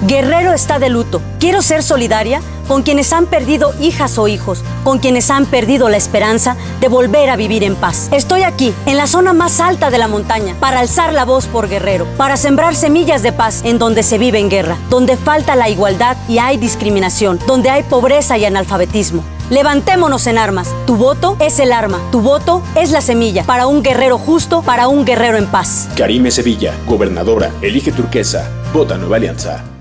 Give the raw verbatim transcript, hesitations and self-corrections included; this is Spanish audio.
Guerrero está de luto. Quiero ser solidaria con quienes han perdido hijas o hijos, con quienes han perdido la esperanza de volver a vivir en paz. Estoy aquí, en la zona más alta de la montaña, para alzar la voz por Guerrero, para sembrar semillas de paz en donde se vive en guerra, donde falta la igualdad y hay discriminación, donde hay pobreza y analfabetismo. Levantémonos en armas. Tu voto es el arma. Tu voto es la semilla para un guerrero justo, para un guerrero en paz. Karime Sevilla, gobernadora. Elige Turquesa. Vota Nueva Alianza.